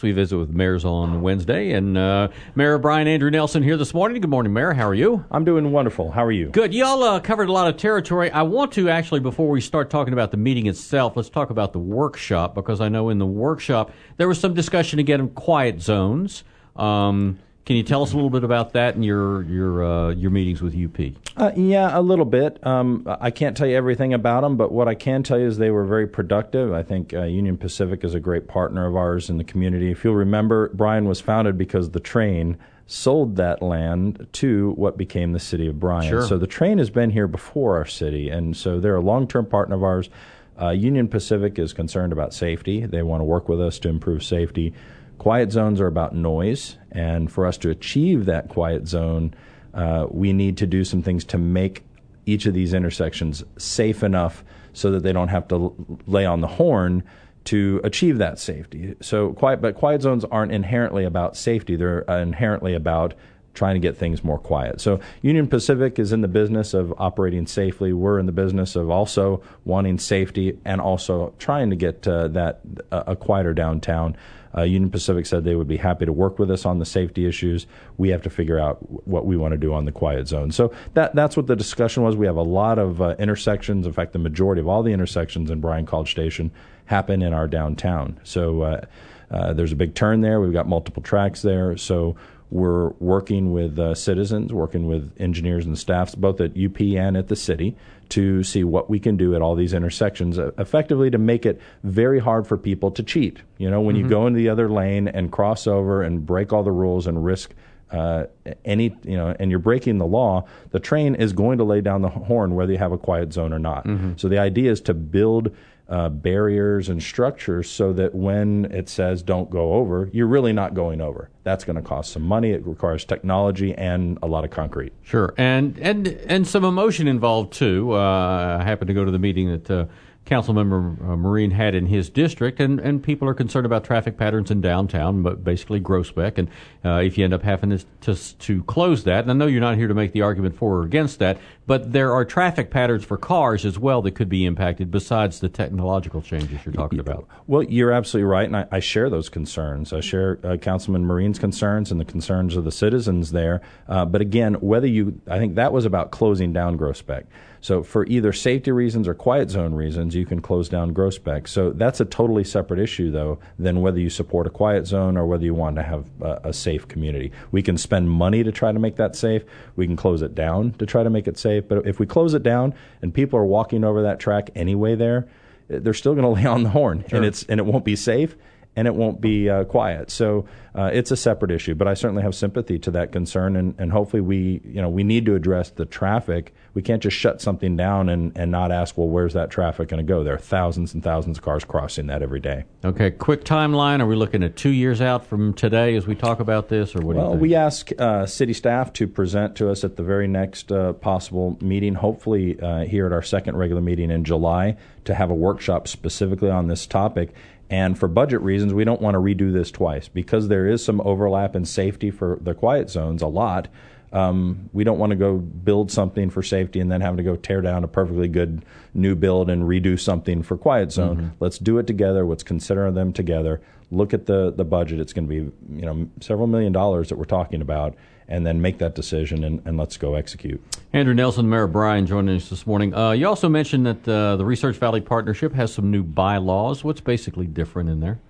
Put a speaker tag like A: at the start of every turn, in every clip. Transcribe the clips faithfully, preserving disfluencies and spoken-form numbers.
A: We visit with mayors on Wednesday, and uh, Mayor Brian Andrew Nelson here this morning. Good morning, Mayor. How are you?
B: I'm doing wonderful. How are you?
A: Good. Y'all uh, covered a lot of territory. I want to actually, before we start talking about the meeting itself, let's talk about the workshop, because I know in the workshop there was some discussion again of quiet zones. Um, can you tell us a little bit about that and your your uh, your meetings with U P?
B: Uh, yeah, a little bit. Um, I can't tell you everything about them, but what I can tell you is they were very productive. I think uh, Union Pacific is a great partner of ours in the community. If you'll remember, Bryan was founded because the train sold that land to what became the city of Bryan.
A: Sure.
B: So the train has been here before our city, and so they're a long-term partner of ours. Uh, Union Pacific is concerned about safety. They want to work with us to improve safety. Quiet zones are about noise, and for us to achieve that quiet zone, uh, we need to do some things to make each of these intersections safe enough so that they don't have to l- lay on the horn to achieve that safety. So, quiet, but quiet zones aren't inherently about safety. They're uh, inherently about trying to get things more quiet. So Union Pacific is in the business of operating safely. We're in the business of also wanting safety and also trying to get uh, that uh, a quieter downtown. Uh, Union Pacific said they would be happy to work with us on the safety issues. We have to figure out what we want to do on the quiet zone. So that that's what the discussion was. We have a lot of uh, intersections. In fact, the majority of all the intersections in Bryan College Station happen in our downtown. So uh, uh, there's a big turn there. We've got multiple tracks there. So we're working with uh, citizens, working with engineers and staffs, both at U P and at the city, to see what we can do at all these intersections, uh, effectively to make it very hard for people to cheat. You know, when mm-hmm. you go into the other lane and cross over and break all the rules and risk uh, any, you know, and you're breaking the law, the train is going to lay down the horn whether you have a quiet zone or not. Mm-hmm. So the idea is to build Uh, barriers and structures so that when it says don't go over, you're really not going over. That's going to cost some money. It requires technology and a lot of concrete.
A: Sure, and and and some emotion involved too. Uh, I happened to go to the meeting that uh, Councilmember uh, Marine had in his district, and, and people are concerned about traffic patterns in downtown, but basically Groesbeck, and uh, if you end up having to, to to close that, and I know you're not here to make the argument for or against that, but there are traffic patterns for cars as well that could be impacted besides the technological changes you're talking about.
B: Well, you're absolutely right, and I, I share those concerns. I share uh, Councilman Marine's concerns and the concerns of the citizens there. Uh, but again, whether you, I think that was about closing down Groesbeck. So for either safety reasons or quiet zone reasons, you can close down Groesbeck. So that's a totally separate issue, though, than whether you support a quiet zone or whether you want to have a, a safe community. We can spend money to try to make that safe. We can close it down to try to make it safe. But if we close it down and people are walking over that track anyway there, they're still going to lay on the horn,
A: sure.
B: and it's and it won't be safe. And it won't be uh, quiet. So uh, it's a separate issue. But I certainly have sympathy to that concern, and, and hopefully we, you know, we need to address the traffic. We can't just shut something down and, and not ask, well, where's that traffic going to go? There are thousands and thousands of cars crossing that every day.
A: Okay, quick timeline. Are we looking at two years out from today as we talk about this, or what
B: well,
A: do you think?
B: we ask uh, city staff to present to us at the very next uh, possible meeting, hopefully uh, here at our second regular meeting in July, to have a workshop specifically on this topic. And for budget reasons, we don't want to redo this twice because there is some overlap in safety for the quiet zones, a lot. Um, we don't want to go build something for safety and then having to go tear down a perfectly good new build and redo something for quiet zone. Mm-hmm. Let's do it together. Let's consider them together. Look at the, the budget. It's going to be, you know, several million dollars that we're talking about, and then make that decision, and, and let's go execute.
A: Andrew Nelson, Mayor Bryan, joining us this morning. Uh, you also mentioned that uh, the Research Valley Partnership has some new bylaws. What's basically different in there?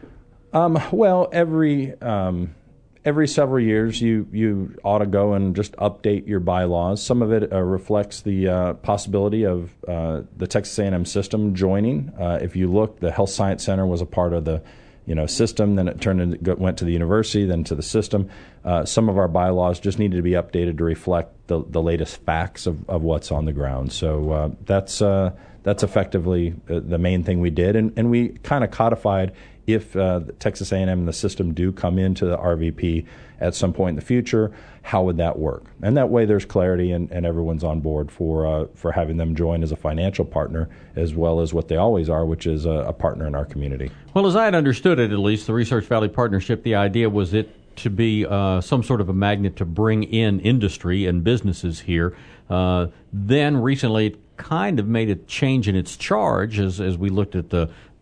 B: Um, well, every um, every several years, you you ought to go and just update your bylaws. Some of it uh, reflects the uh, possibility of uh, the Texas A and M system joining. Uh, if you look, the Health Science Center was a part of the you know, system, then it turned into, went to the university, then to the system. Uh, some of our bylaws just needed to be updated to reflect the, the latest facts of, of what's on the ground. So uh, that's uh, that's effectively the main thing we did, and, and we kind of codified if uh, Texas A and M and the system do come into the R V P at some point in the future, how would that work? And that way there's clarity and, and everyone's on board for uh, for having them join as a financial partner as well as what they always are, which is a, a partner in our community.
A: Well, as I had understood it, at least, the Research Valley Partnership, the idea was it to be uh, some sort of a magnet to bring in industry and businesses here. Uh, then recently it kind of made a change in its charge as, as we looked at the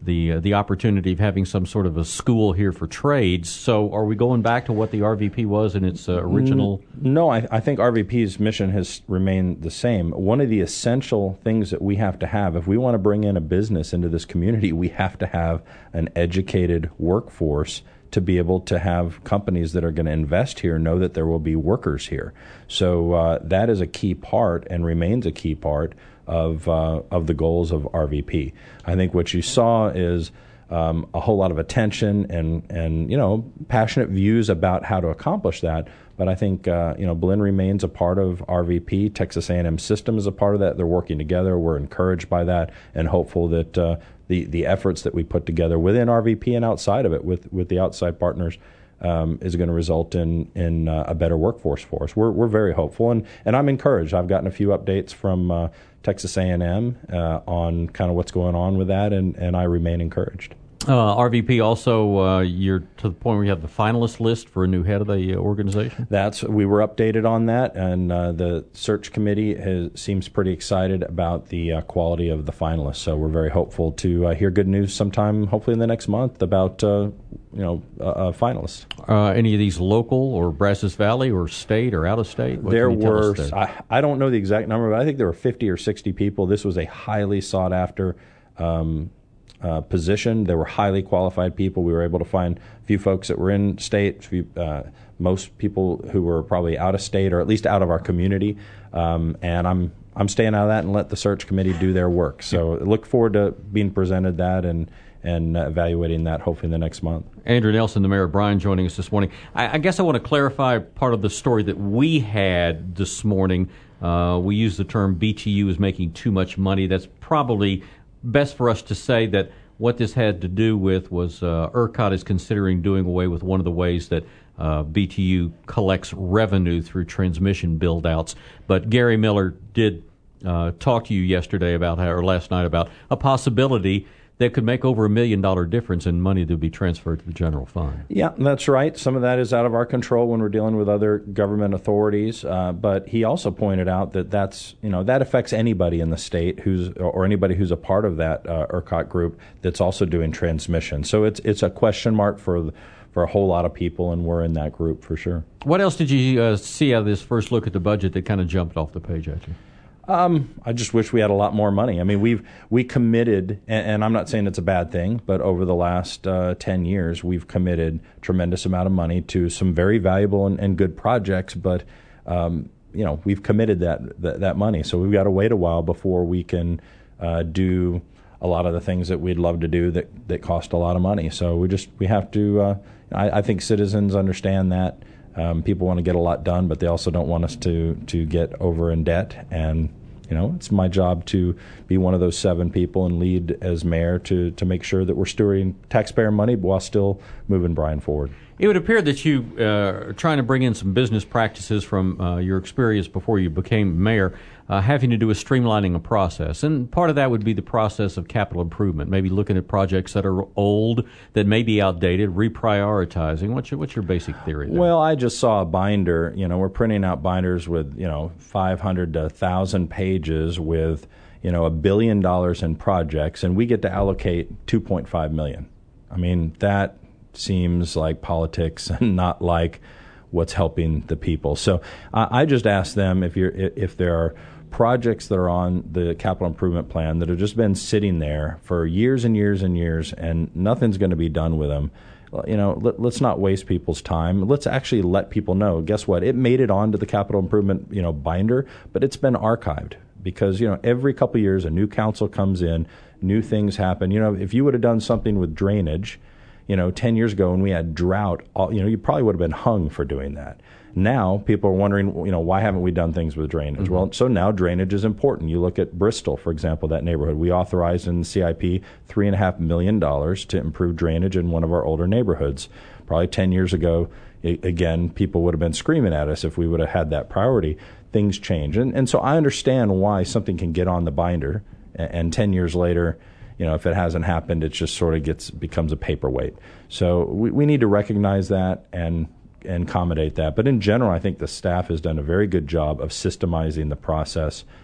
A: the uh, the opportunity of having some sort of a school here for trades. So are we going back to what the R V P was in its uh, original?
B: No, I, I think R V P's mission has remained the same. One of the essential things that we have to have, if we want to bring in a business into this community, we have to have an educated workforce to be able to have companies that are going to invest here know that there will be workers here. So uh, that is a key part and remains a key part of uh, of the goals of R V P. I think what you saw is um, a whole lot of attention and and you know passionate views about how to accomplish that. But I think uh, you know Blinn remains a part of R V P. Texas A and M System is a part of that. They're working together. We're encouraged by that and hopeful that uh, the the efforts that we put together within R V P and outside of it with with the outside partners Um, is going to result in in uh, a better workforce for us. We're we're very hopeful, and, and I'm encouraged. I've gotten a few updates from uh, Texas A and M uh, on kind of what's going on with that, and, and I remain encouraged.
A: Uh, R V P also, uh, you're to the point where you have the finalist list for a new head of the organization?
B: That's we were updated on that, and uh, the search committee has, seems pretty excited about the uh, quality of the finalists. So we're very hopeful to uh, hear good news sometime, hopefully in the next month, about uh, you know uh, uh, finalists.
A: Uh, any of these local or Brazos Valley or state or out of state? What
B: there
A: can you tell
B: were,
A: us there?
B: I, I don't know the exact number, but I think there were fifty or sixty people. This was a highly sought after um Uh, position. There were highly qualified people. We were able to find a few folks that were in state, few, uh, most people who were probably out of state or at least out of our community. Um, and I'm I'm staying out of that and let the search committee do their work. So look forward to being presented that and and uh, evaluating that hopefully in the next month.
A: Andrew Nelson, the mayor of Bryan, joining us this morning. I, I guess I want to clarify part of the story that we had this morning. Uh, we use the term B T U is making too much money. That's probably best for us to say that what this had to do with was uh, ERCOT is considering doing away with one of the ways that uh, B T U collects revenue through transmission build-outs. But Gary Miller did uh, talk to you yesterday about how, or last night about a possibility that could make over a million dollar difference in money that would be transferred to the general fund.
B: Yeah, that's right. Some of that is out of our control when we're dealing with other government authorities. Uh, but he also pointed out that that's you know that affects anybody in the state who's or anybody who's a part of that uh, ERCOT group that's also doing transmission. So it's it's a question mark for for a whole lot of people, and we're in that group for sure.
A: What else did you uh, see out of this first look at the budget that kind of jumped off the page at you?
B: Um, I just wish we had a lot more money. I mean, we've we committed, and, and I'm not saying it's a bad thing, but over the last uh, ten years, we've committed a tremendous amount of money to some very valuable and, and good projects. But um, you know, we've committed that, that that money, so we've got to wait a while before we can uh, do a lot of the things that we'd love to do that that cost a lot of money. So we just we have to. Uh, I, I think citizens understand that. Um, people want to get a lot done, but they also don't want us to to get over in debt. And you know, it's my job to be one of those seven people and lead as mayor to to make sure that we're stewarding taxpayer money while still moving Bryan forward.
A: It would appear that you uh, are trying to bring in some business practices from uh, your experience before you became mayor, uh, having to do with streamlining a process. And part of that would be the process of capital improvement, maybe looking at projects that are old, that may be outdated, reprioritizing. What's your, what's your basic theory there?
B: Well, I just saw a binder. You know, we're printing out binders with, you know, five hundred to one thousand pages with, you know, a billion dollars in projects, and we get to allocate two point five million dollars. I mean, that seems like politics and not like what's helping the people. So I, I just ask them if you're if there are projects that are on the capital improvement plan that have just been sitting there for years and years and years, and nothing's going to be done with them. You know, let, let's not waste people's time. Let's actually let people know. Guess what? It made it onto the capital improvement, you know, binder, but it's been archived because, you know, every couple of years a new council comes in, new things happen. You know, if you would have done something with drainage, you know, ten years ago when we had drought, all, you know, you probably would have been hung for doing that. Now people are wondering, you know, why haven't we done things with drainage? Mm-hmm. Well, so now drainage is important. You look at Bristol, for example, that neighborhood. We authorized in the C I P three and a half million dollars to improve drainage in one of our older neighborhoods. Probably ten years ago, it, again, people would have been screaming at us if we would have had that priority. Things change, and and so I understand why something can get on the binder, and, and ten years later, you know, if it hasn't happened, it just sort of gets becomes a paperweight. So we, we need to recognize that and and accommodate that. But in general, I think the staff has done a very good job of systemizing the process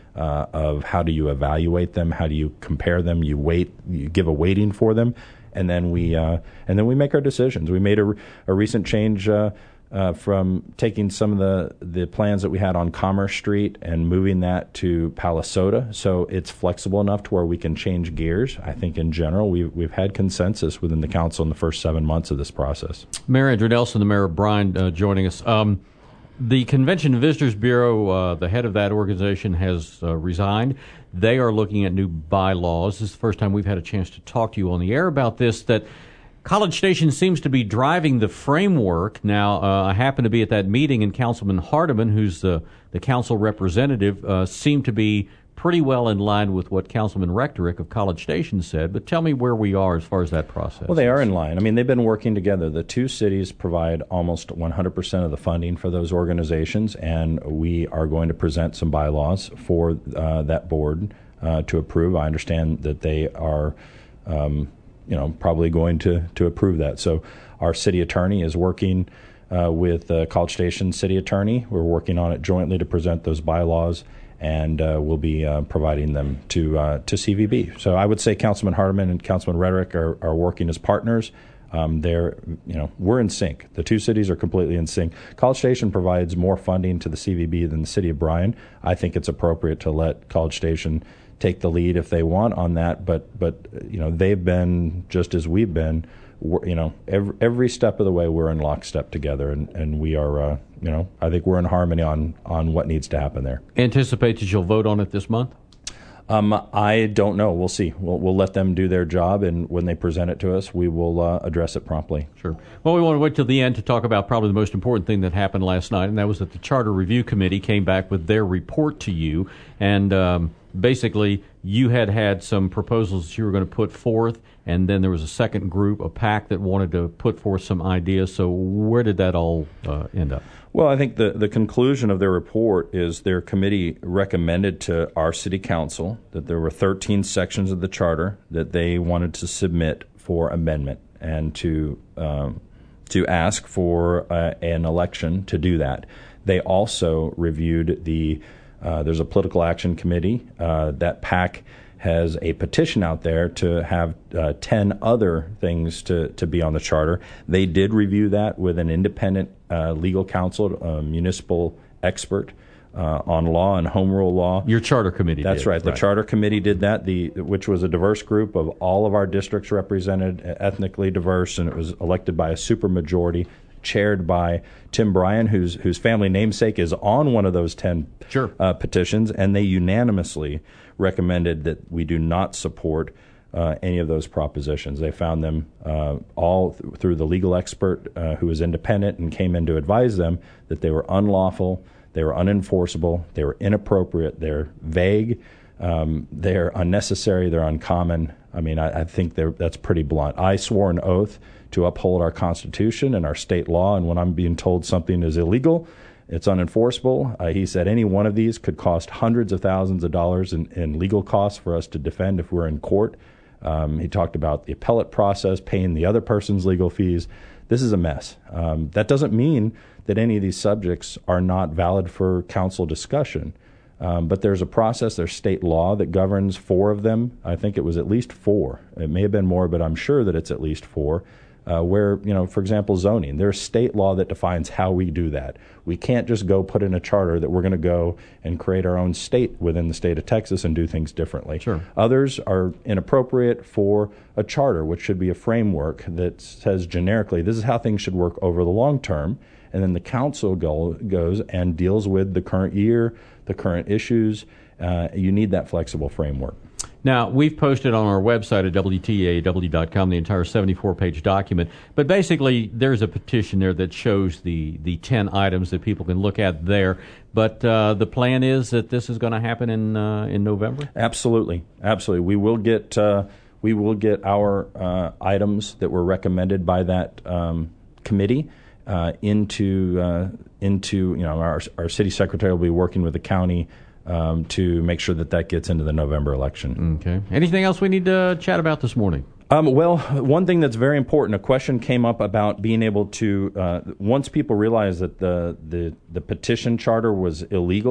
B: uh, of how do you evaluate them, how do you compare them, you weight, you give a weighting for them, and then we uh, and then we make our decisions. We made a, a recent change uh, uh, from taking some of the, the plans that we had on Commerce Street and moving that to Palisota, so it's flexible enough to where we can change gears. I think in general we've, we've had consensus within the council in the first seven months of this process.
A: Mayor Andrew Nelson, the mayor of Bryan, uh, joining us. Um, The Convention and Visitors Bureau, uh, the head of that organization, has uh, resigned. They are looking at new bylaws. This is the first time we've had a chance to talk to you on the air about this, that College Station seems to be driving the framework. Now, uh, I happen to be at that meeting, and Councilman Hardiman, who's the, the council representative, uh, seemed to be pretty well in line with what Councilman Rectorick of College Station said. But tell me where we are as far as that process.
B: Well, they are in line. I mean, they've been working together. The two cities provide almost one hundred percent of the funding for those organizations, and we are going to present some bylaws for uh, that board uh, to approve. I understand that they are, um, you know, probably going to, to approve that. So our city attorney is working uh, with the College Station city attorney. We're working on it jointly to present those bylaws, and uh, we'll be uh, providing them to uh, to C V B. So I would say Councilman Hardiman and Councilman Rederick are, are working as partners. Um, they're, you know, we're in sync. The two cities are completely in sync. College Station provides more funding to the C V B than the city of Bryan. I think it's appropriate to let College Station take the lead if they want on that. But but you know, they've been just as we've been. You know, every every step of the way we're in lockstep together, and and we are. Uh, You know, I think we're in harmony on, on what needs to happen there.
A: Anticipate that you'll vote on it this month?
B: Um, I don't know. We'll see. We'll, we'll let them do their job, and when they present it to us, we will uh, address it promptly.
A: Sure. Well, we want to wait till the end to talk about probably the most important thing that happened last night, and that was that the Charter Review Committee came back with their report to you, and um, basically you had had some proposals that you were going to put forth, and then there was a second group, a PAC, that wanted to put forth some ideas. So where did that all uh, end up?
B: Well, I think the, the conclusion of their report is their committee recommended to our city council that there were thirteen sections of the charter that they wanted to submit for amendment and to um, to ask for uh, an election to do that. They also reviewed the uh, there's a political action committee. Uh, that PAC has a petition out there to have uh, ten other things to, to be on the charter. They did review that with an independent uh, legal counsel, a municipal expert uh, on law and home rule law.
A: Your charter committee
B: That's
A: did.
B: right. The
A: right.
B: charter committee did that, the which was a diverse group of all of our districts represented, ethnically diverse, and it was elected by a supermajority, chaired by Tim Bryan, whose whose family namesake is on one of those ten
A: sure.
B: uh, petitions, and they unanimously recommended that we do not support uh, any of those propositions. They found them uh, all th- through the legal expert uh, who was independent and came in to advise them that they were unlawful, they were unenforceable, they were inappropriate, they're vague, um, they're unnecessary, they're uncommon. I mean, I, I think that's pretty blunt. I swore an oath to uphold our Constitution and our state law, and when I'm being told something is illegal, it's unenforceable. Uh, he said any one of these could cost hundreds of thousands of dollars in, in legal costs for us to defend if we're in court. Um, he talked about the appellate process, paying the other person's legal fees. This is a mess. Um, that doesn't mean that any of these subjects are not valid for council discussion. Um, but there's a process, there's state law that governs four of them. I think it was at least four. It may have been more, but I'm sure that it's at least four. Uh, where, you know, for example, zoning. There's state law that defines how we do that. We can't just go put in a charter that we're going to go and create our own state within the state of Texas and do things differently.
A: Sure.
B: Others are inappropriate for a charter, which should be a framework that says generically this is how things should work over the long term. And then the council go, goes and deals with the current year, the current issues. Uh, you need that flexible framework.
A: Now, we've posted on our website at W T A W dot com the entire seventy-four page document, but basically there's a petition there that shows the, the ten items that people can look at there. But uh, the plan is that this is going to happen in uh, in November?
B: Absolutely. Absolutely. We will get uh, we will get our uh, items that were recommended by that um, committee uh, into uh, into you know our our city secretary will be working with the county Um, to make sure that that gets into the November election.
A: Okay. Anything else we need to chat about this morning?
B: Um, well, one thing that's very important, a question came up about being able to, uh, once people realize that the, the, the petition charter was illegal,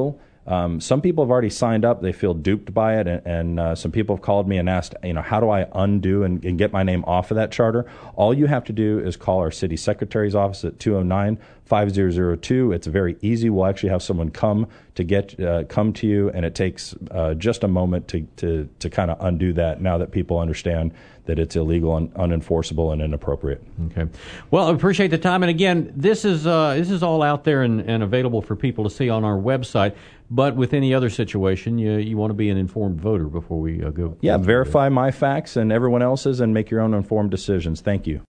B: Um, some people have already signed up. They feel duped by it, and, and uh, some people have called me and asked, you know, how do I undo and, and get my name off of that charter? All you have to do is call our city secretary's office at two oh nine, five thousand two. It's very easy. We'll actually have someone come to get uh, come to you, and it takes uh, just a moment to to, to kind of undo that now that people understand that it's illegal and unenforceable and inappropriate.
A: Okay. Well, I appreciate the time. And again, this is uh, this is all out there and, and available for people to see on our website. But with any other situation, you you want to be an informed voter before we uh, go.
B: Yeah, verify my facts and everyone else's and make your own informed decisions. Thank you.